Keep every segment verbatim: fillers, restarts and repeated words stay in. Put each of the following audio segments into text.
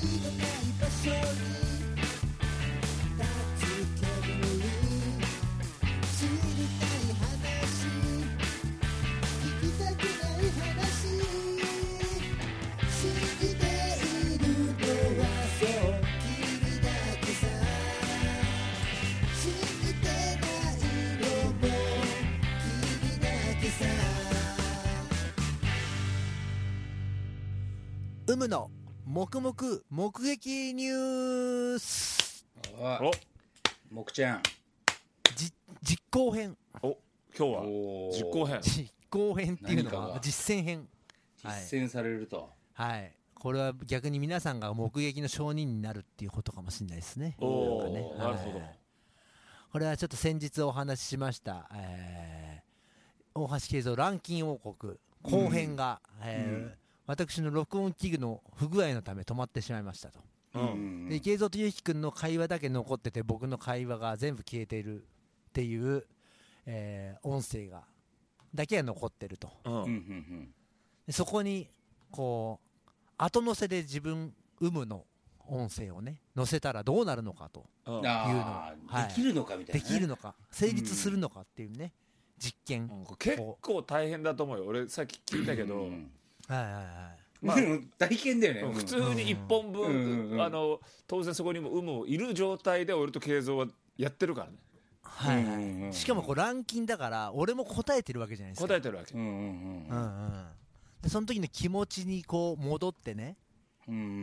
うむの黙々目撃ニュース。 おもくちゃんじ実行編。 お今日は実行編。 実行編っていうのは実践編。 実践されると、 はい、はい、これは逆に皆さんが目撃の証人になるっていうことかもしれないですね。 おなんかね、 なるほど、 はい、これはちょっと先日お話ししました、えー、大橋慶三ランキン王国後編が、うんえーうん、私の録音器具の不具合のため止まってしまいましたと、うん、で慶三とゆうきくんの会話だけ残ってて僕の会話が全部消えているっていう、えー、音声がだけが残ってると、うん、でそこにこう後乗せで自分有無の音声をね載せたらどうなるのかというのを、 はい、できるのかみたいな、ね、 できるのか成立するのかっていうね、うん、実験、うん、 結構大変だと思うよ。俺さっき聞いたけど、うん、 はいはいはい、 まあ、大変だよね、うん、 普通にいっぽんぶん、うんうん、あの当然そこにも有無いる状態で俺と慶三はやってるからね。 はいはい、しかもこうランキンだから俺も答えてるわけじゃないですか。 答えてるわけ、 うんうんうんうん、でその時の気持ちにこう戻ってね、うんうんうん、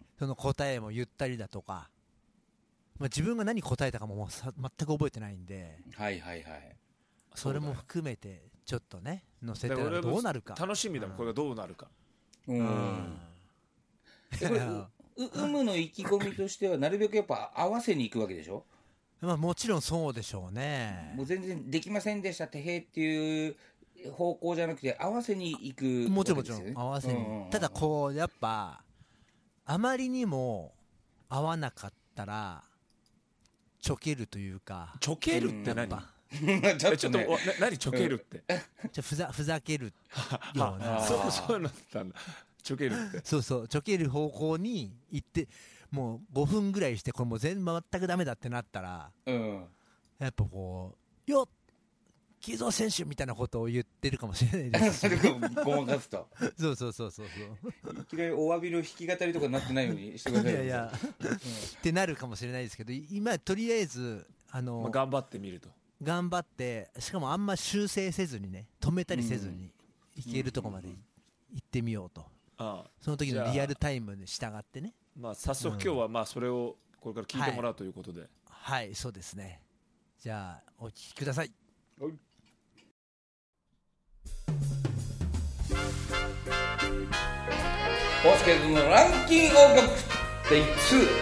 その答えも言ったりだとか、まあ、自分が何答えたかももうさ全く覚えてないんで、 はいはいはい、 それも含めてちょっとね載せたらどうなるか楽しみだもん、うん、これがどうなるか、うんうん、これ有無の意気込みとしてはなるべくやっぱ合わせに行くわけでしょ。 まあ、もちろんそうでしょうね。 もう全然できませんでしたてへっていう方向じゃなくて合わせに行く、ね、 もちろんもちろん合わせに、うんうんうん、ただこうやっぱあまりにも合わなかったらちょけるというか。 ちょけるって何？ちょっとね、何ちょけるって、 うん、ちょふざふざけるようなそうそうなったんだ。ちょけるってそうそうちょける方向に行ってもうごふんぐらいしてこれもう全全くダメだってなったら、うん、やっぱこうよっ慶三選手みたいなことを言ってるかもしれないですしごまかすとそうそうそうそうそういきなりお詫びの弾き語りとかになってないようにしてください。いやいや、 うん、ってなるかもしれないですけど今とりあえずあの、 まあ、頑張ってみると頑張ってしかもあんま修正せずにね止めたりせずにいけるとこまで行ってみようと、うんうん、その時のリアルタイムに従ってね、 まあ、早速今日はまあそれをこれから聞いてもらうということで、 はい、はい、そうですね。じゃあお聞きください。はい、 大輔君のランキング王国デイツー。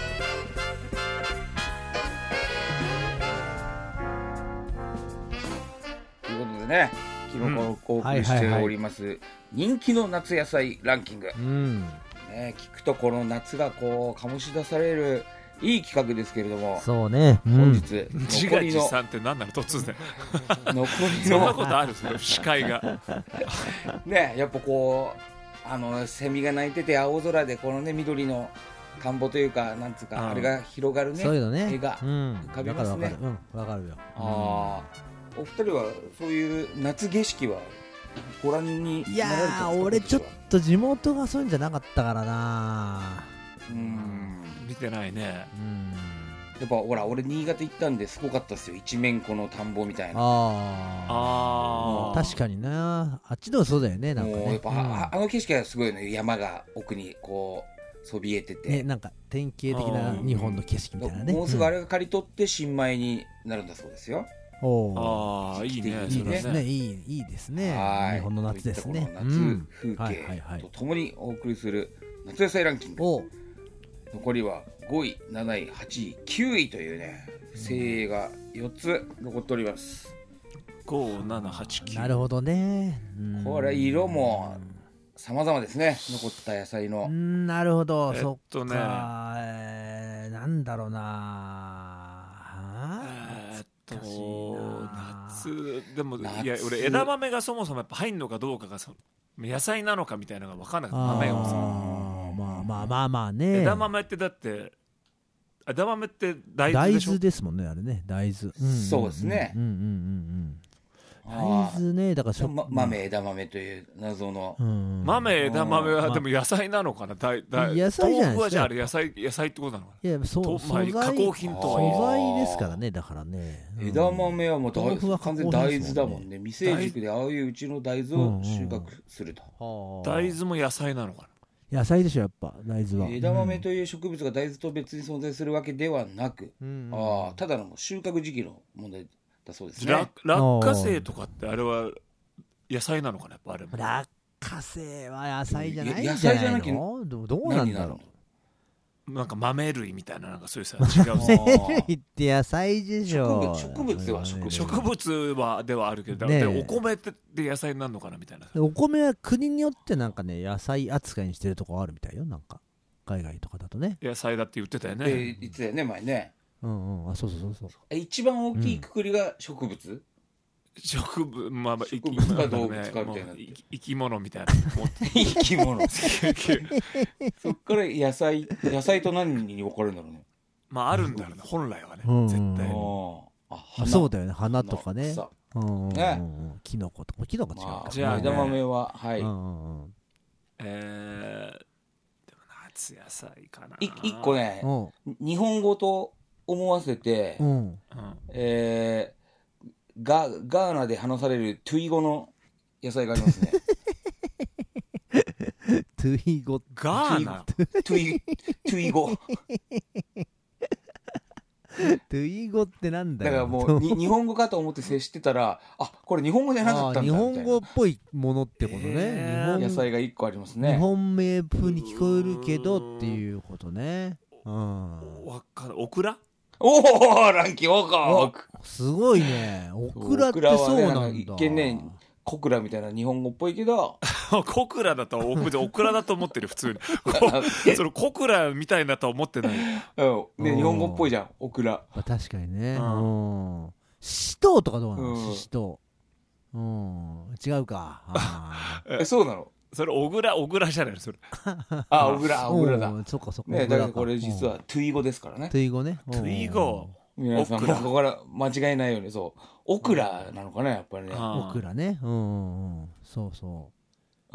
ということでね昨日お送りしております人気の夏野菜ランキング、うんね、聞くとこの夏がこう醸し出されるいい企画ですけれども、 そうね、 うん、本日自画自賛って何なの突然残りのそんなことあるそれ視界がねやっぱこうあのセミが鳴いてて青空でこのね緑の田んぼというかなんつうか、うん、あれが広がるね、 そういうのね絵が浮かびますね。 わかるわかる、うん、わかるよ。 あお二人はそういう夏景色はご覧になられてますか？いやー俺ちょっと地元がそういうんじゃなかったからな。 うん見てないね。うんやっぱほら俺新潟行ったんですごかったですよ一面この田んぼみたいな。 ああ確かになあっちでもそうだよね。なんかねやっぱ、うん、あ, あの景色はすごいね山が奥にこうそびえてて、ね、 なんか典型的な日本の景色みたいなね。 もうすぐあれが刈り取って新米になるんだそうですよ。 おあいいねいいですねいいいいですね。日本の夏ですね。 夏風景とともにお送りする夏野菜ランキング、残りはごい、なない、はちい、きゅういというね精鋭がよっつ残っております。 ご、なな、はち、きゅうなるほどね。 これ色も様々ですね残った野菜の。 なるほど、 えっとね、 そっか、えー、なんだろうなえー、っと夏でも夏いや俺枝豆がそもそもやっぱ入んのかどうかがそ野菜なのかみたいなのが分かんなかった。豆がさまあまああまあまあね。 枝豆ってだって枝豆って大豆でしょ。 大豆ですもんねあれね、大豆、うんうんうん、 そうですね。 うんうんうんうん。大豆ね、だからしょ、 ま、豆枝豆という謎の、 うん、 豆枝豆はでも野菜なのかな、だいだい野菜じゃないですか。 豆腐はじゃああれ野菜野菜ってことなのかな。 いやそうと、まあ、 素材加工品とは素材ですからね、だからね、 うん、枝豆はもう大豆腐は完全に大豆だもんね。未成熟でああいううちの大豆を収穫すると、 うんうん、 大豆も野菜なのかな。野菜でしょやっぱ大豆は。 枝豆という植物が大豆と別に存在するわけではなく、うんうん、あただの収穫時期の問題だそうですね。 落花生とかってあれは野菜なのかな、やっぱあれも。 落花生は野菜じゃないんじゃないの？どう、どうなんだろう。なんか豆類みたいな、なんかそういうさ、違う。 豆類って野菜でしょ。 植物は植物。 植物はではあるけど、ね、お米って野菜になるのかなみたいな。 お米は国によってなんかね、野菜扱いにしてるとこあるみたいよ、なんか海外とかだとね。 野菜だって言ってたよね。 えー、言ってたよね前ね。 うんうん、あ、そうそうそうそう。 一番大きいくくりが植物。うん植物、まあ、 植物か動物かみたいな、 生き物みたいな生き物そっから野菜野菜と何に分かれるんだろうね。 まああるんだろうね、本来はね、うん、絶対に。 あ、そうだよね、花とかね、 うんね、 キノコとか、キノコ違うか、 まあ、じゃあ枝豆ははい、 うんうん、えー、でも夏野菜かな。 い一個ね、日本語と思わせて、うん、えーガ, ガーナで話されるトゥイ語の野菜がありますね。 トゥイ語、 ガーナトゥイトゥイ語トゥイ語ってなんだよ。 だからもうに日本語かと思って接してたら、あ、これ日本語じゃなかったんだみたいな。 日本語っぽいものってことね。 えー、野菜がいっこありますね。 日本名風に聞こえるけどっていうことね。うん。 わかる。オクラ？ おお、ランキーオカすごいね。オクラってそうなんだ。 一見ね、コクラみたいな日本語っぽいけどコクラだとオクラだと思ってる普通にそのコクラみたいなとは思ってない、 うんね、日本語っぽいじゃんオクラ。 確かにね。シシトウとかどうなの？シシトウ、うん、違うか。 え、そうなの？ それ小倉小倉じゃないのそれ。 あ、小倉小倉だ。 そっかそっか。 ね、だからこれ実はトゥイ語ですからね。 トゥイ語ね。 トゥイ語。 皆さんここから間違いないように、そうオクラなのかなやっぱりね。 オクラね。うんうん、そうそう。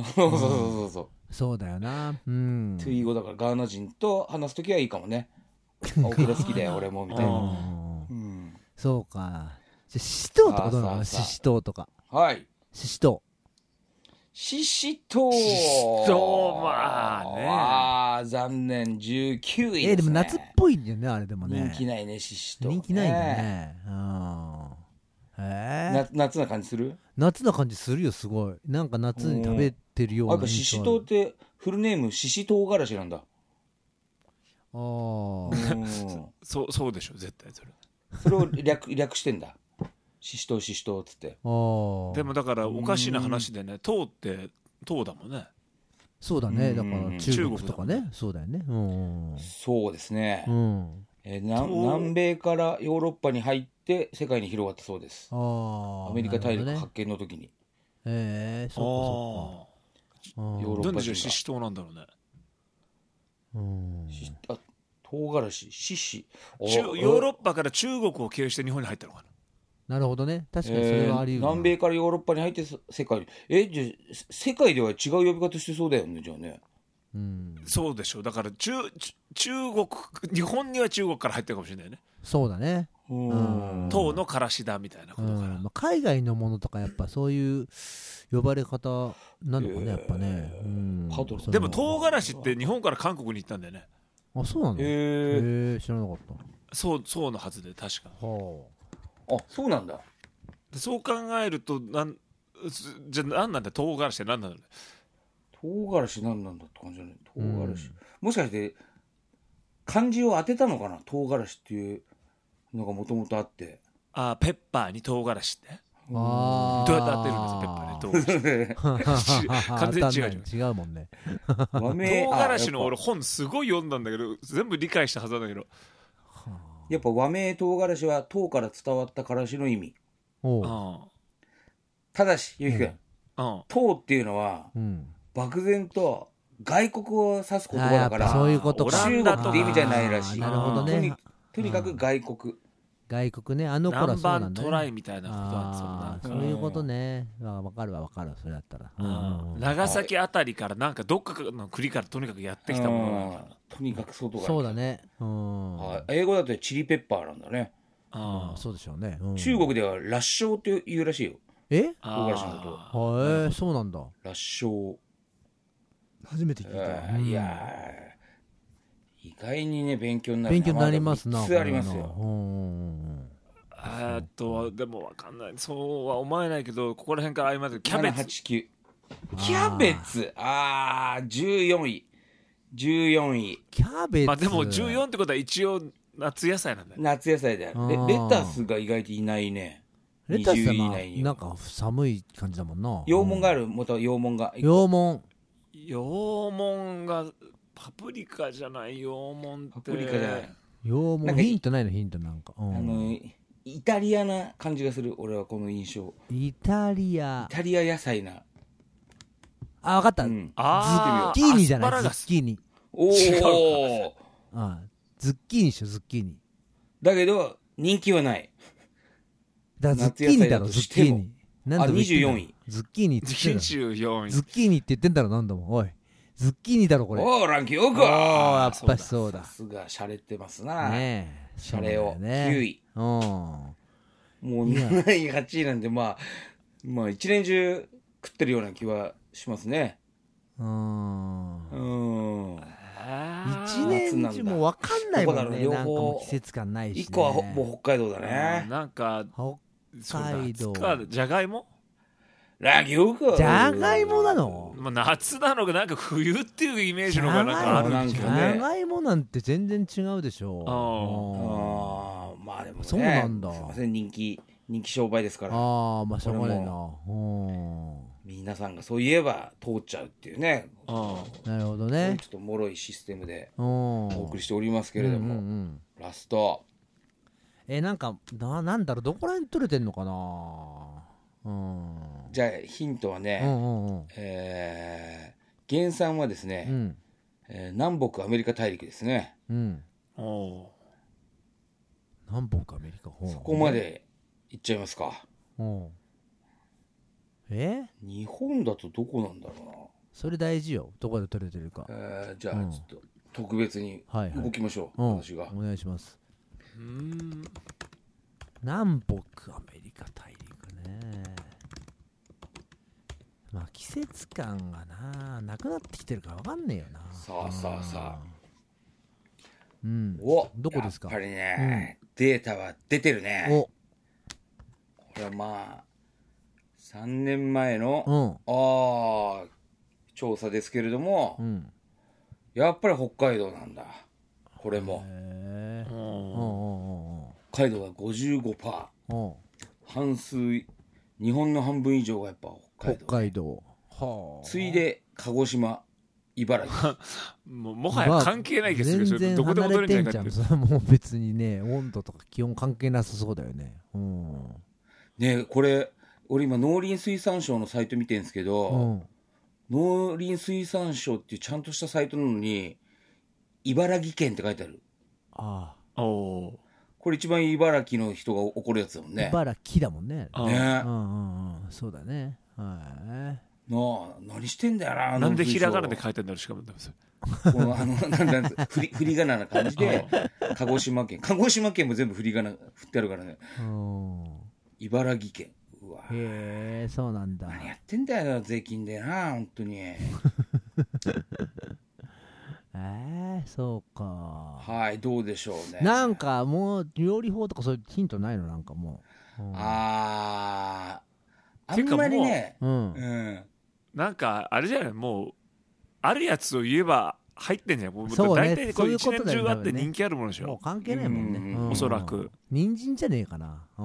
そうそうそうそう。 そうだよな。うん。 トゥイ語だからガーナ人と話すときはいいかもね。オクラ好きだよ俺もみたいな。 うん。そうか。じゃシシトウとかどうなの？シシトウとか。 はい。 シシトウ。 シシトウ。 シシトウ、まあね。 ああ、残念、じゅうきゅういですね。 えー、でも夏っぽいんだよね、あれでもね。 人気ないね、シシトウ、ね。 人気ないんだね。うん。へえ。夏な感じする？ 夏な感じするよ、すごい。なんか夏に食べてるような。 やっぱシシトウってフルネームシシトウガラシなんだ。ああ。 そう、そうでしょ、絶対それ。 それを略、略してんだ。シシトウシシトウっつって。 でもだからおかしな話でね、糖って糖だもんね。 そうだね。だから中国とかね。そうだよね。 そうですね。え南米からヨーロッパに入って世界に広がったそうです。アメリカ大陸発見の時に。 ええ、そうかそうか。 ヨーロッパ人が。なんでじゃシシトウなんだろうね。 うん。 あ、唐辛子、シシ。 ヨーロッパから中国を経由して日本に入ったのかな。 なるほどね。確かにそれはあり得る、 えー、南米からヨーロッパに入って世界に。え、じゃあ世界では違う呼び方してそうだよね、じゃあね。 うん、そうでしょう。だから中中国日本には中国から入ってるかもしれないね。 そうだね。 唐のからしだみたいなことから、 まあ、海外のものとかやっぱそういう呼ばれ方なのかね、やっぱね。うん、 でも唐辛子って日本から韓国に行ったんだよね。 あ、そうなの？へえ、知らなかった。 そうそうのはずで確か。 はあ、あ、そうなんだ。 そう考えるとなんじゃあ何なんだ唐辛子って何なんだ。 唐辛子何なんだって感じじゃない。唐辛子、うん、もしかして漢字を当てたのかな。唐辛子っていうのがもともとあって、 あ、ペッパーに唐辛子って、あ、どうやって当てるんですかペッパーに唐辛子完全に違う違うもんね唐辛子の俺本すごい読んだんだけど全部理解したはずなんだけど、 やっぱ和名唐辛子は唐から伝わったからしの意味。おう、ただしゆうきくん、唐っていうのは、うん、漠然と外国を指す言葉だからそういうことか。 中国って意味じゃないらしい。 なるほどね。 とに、とにかく外国。 外国ね、あの頃はそうなんだね。 南蛮トライみたいなことなんですよ。 そういうことね。わかるわ、わかるわ、それだったら。 長崎あたりからなんかどっかの国からとにかくやってきたものがとにかく外から。 そうだね。 英語だとチリペッパーなんだね。 ああ、そうでしょうね。 中国では辣椒って言うらしいよ。 え？ 唐辛子のこと。 へえ、そうなんだ。 辣椒。 初めて聞いた。 いや意外にね勉強になる。 勉強になりますな。 みっつありますよ。 えっとでもわかんない。そうは思えないけど、ここら辺から合間でキャベツ。 ななはちきゅう。キャベツ。ああ、じゅうよんい。じゅうよんい。 キャベツ。 まあでもじゅうよんってことは一応夏野菜なんだよ。 夏野菜だよ。レレタスが意外といないね。 レタスはなんか寒い感じだもんな。 洋門がある。また洋門が。 洋門。 洋門がパプリカじゃない。洋門ってパプリカじゃない。 洋門ヒントないの？ヒントなんか、 うん、あのイタリアな感じがする。俺はこの印象。 イタリアイタリア野菜な。 あ、分かった、うん、あズッキーニじゃない。ズッキーニ。 おおあズッキーニしょ。ズッキーニだけど人気はない。 だからズッキーニだろ。ズッキーニ。 あ、にじゅうよんい。 ズッキーニって言ってんだろ。 にじゅうよんい。 ズッキーニって言ってんだろ。何度も。おいズッキーニだろこれ。 おおランキングか。 おおやっぱりそうだ。 さすがシャレてますな。 ねえ。 シャレをきゅうい。 うん。もうなないはちいなんで、まあまあ一年中食ってるような気はしますね。うん。うん。 一年中もう分かんないもんね。なんかもう季節感ないし、ね。 一個はもう北海道だね。 なんか北海道。 じゃがいも？ ラギョウか。 じゃがいもなの？ まあ夏なのかなんか冬っていうイメージのがなんかあるんですけどね。 じゃがいもなんて全然違うでしょ。 ああ、まあでもね。 そうなんだ。 すいません、人気人気商売ですから。 ああ、まあしょうがないな。 皆さんがそういえば通っちゃうっていうね。 なるほどね。 ちょっと脆いシステムでお送りしておりますけれども、ラスト。 えなんかななんだろう、どこら辺取れてんのかな。うん、 じゃあヒントはね、うんうんうん、えー、原産はですね、うんえー、南北アメリカ大陸ですね。うん、 お南北アメリカ。 そこまで行っちゃいますか。 おえ日本だとどこなんだろうな。 それ大事よ、どこで取れてるか。 えー、じゃあちょっと特別に動きましょう、 はいはい、 私が、 うん、お願いします。うーん南北アメリカ大陸ね。まあ季節感がななくなってきてるから分かんねえよな。 さあさあさあ、 うん、 おどこですか。 やっぱりね、うん、データは出てるね。おこれはまあさんねんまえの、うん、あ調査ですけれども、うん、やっぱり北海道なんだこれも。へー、うん、北海道は ごじゅうごパーセント、半数、日本の半分以上がやっぱ北海道、ね、 北海道、はあ、 ついで鹿児島、茨城もうもはや関係ないけど、 まあ、全然離れてんじゃん。それもう別にね温度とか気温関係なさそうだよね。うん、 ねこれ俺今農林水産省のサイト見てるんですけど、うん、農林水産省っていうちゃんとしたサイトなのに茨城県って書いてある。ああ、おこれ一番茨城の人が怒るやつだもんね。 茨城だもんね。ね、 うんうんうん、そうだね。はい。 なあ、何してんだよな。 なんでひらがなで書いてんだろう。しかもこのあのなんなん振り振り仮名な感じで鹿児島県、鹿児島県も全部振り仮名振ってあるからね。茨城県。うわ。 へえ、そうなんだ。 何やってんだよ税金でな本当に。 えー、そうか。 はい、どうでしょうね。 なんかもう料理法とかそういうヒントないの？なんかもう、うん、 ああんまりね、うんうん、なんかあれじゃない、もうあるやつを言えば入ってんじゃん。もう大体こう一年中あって人気あるものでしょ。 もう関係ないもんね、 うん、おそらく人参じゃねえかな。うん、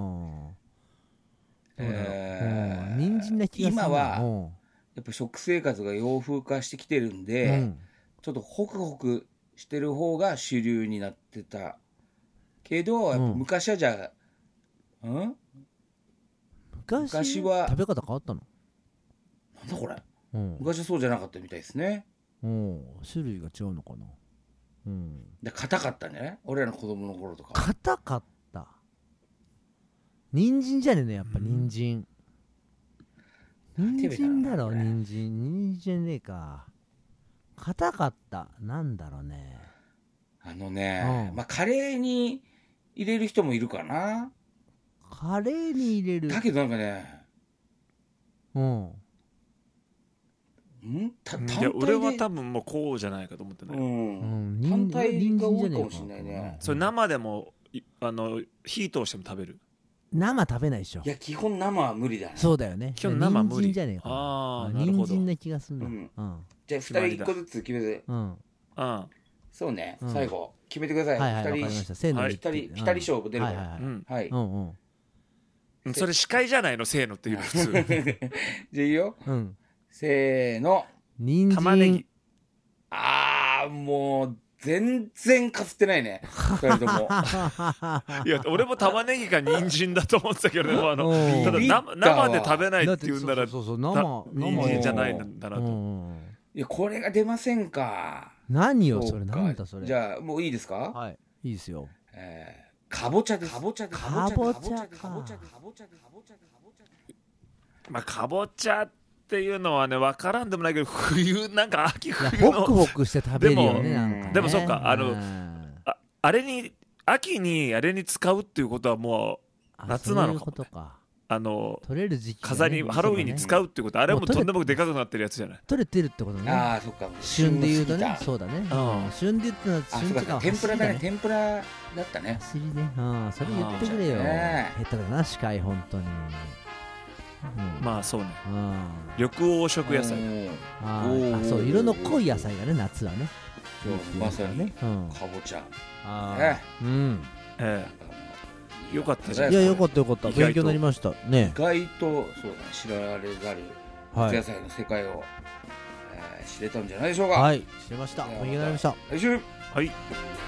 えー、人参な気がする。 今はやっぱ食生活が洋風化してきてるんで、うん、ちょっとホクホクしてる方が主流になってたけど、やっぱ昔はじゃあ、うん、うん、 昔, 昔は食べ方変わったの？ なんだこれ、うん、昔はそうじゃなかったみたいですね。 お種類が違うのかな。うん。 で硬かったね。俺らの子供の頃とか。 硬かった。人参じゃねえのやっぱ人参。人参だろ人参人参じゃねえか。硬かった。なんだろうね。 あのね、うん、まあカレーに入れる人もいるかな。 カレーに入れる。 だけどなんかね。 うん。 んた単体で。 いや俺は多分もうこうじゃないかと思ってね。 うん。単体が多いかもしれないね。 それ生でもあの火通しても食べる。 生食べないでしょ。 いや基本生は無理だね。 そうだよね。 基本生無理。 人参じゃねえか。 ああなるほど。 人参な気がするな。 うんうん、じゃあふたりいっこずつ決めて。 うんうんそうね、うん、最後決めてください。 はいはい、わかりました。せーのでピタリピタリ勝負出るから。はいはい。うんうん。それ司会じゃないのせーのっていうの普通。じゃあいいよ。 うん。 せーの。 人参。 玉ねぎ。 ああもう全然かすってないね。二人とも。 いや俺も玉ねぎか人参だと思ってたけどね。あのただ生生で食べないって言うんならそうそう生人参じゃないんだなと。 いやこれが出ませんか。 何よそれなんだそれ。 じゃあもういいですか。 はいいいですよ。 えー、かぼちゃです。かぼちゃかぼちゃか。 まあかぼちゃっていうのはね分からんでもないけど冬なんか秋冬のホクホクして食べるよねなんかね。 でもそっかあのああれに秋にあれに使うっていうことはもう夏なのかも。あの取れる時期、ね、 飾りハロウィンに使うってこと、あれはもうとんでもでかくなってるやつじゃない。 取れてるってことね。 ああそっか。 旬で言うとね。そうだね。うん、旬で言ったのは旬時間は天ぷらだね。天ぷらだったね。 走りね。うん、それ言ってくれよ。下手だな司会本当に。 まあそうね。緑黄色野菜。 ああそう色の濃い野菜がね夏はね。 まさにかぼちゃ。 ああうん。 ええ。よかったじゃん。 いやよかったよかった勉強になりましたね。 意外とそうだね知られざる夏野菜の世界を知れたんじゃないでしょうか。 はい知れました。勉強になりました。 来週はい。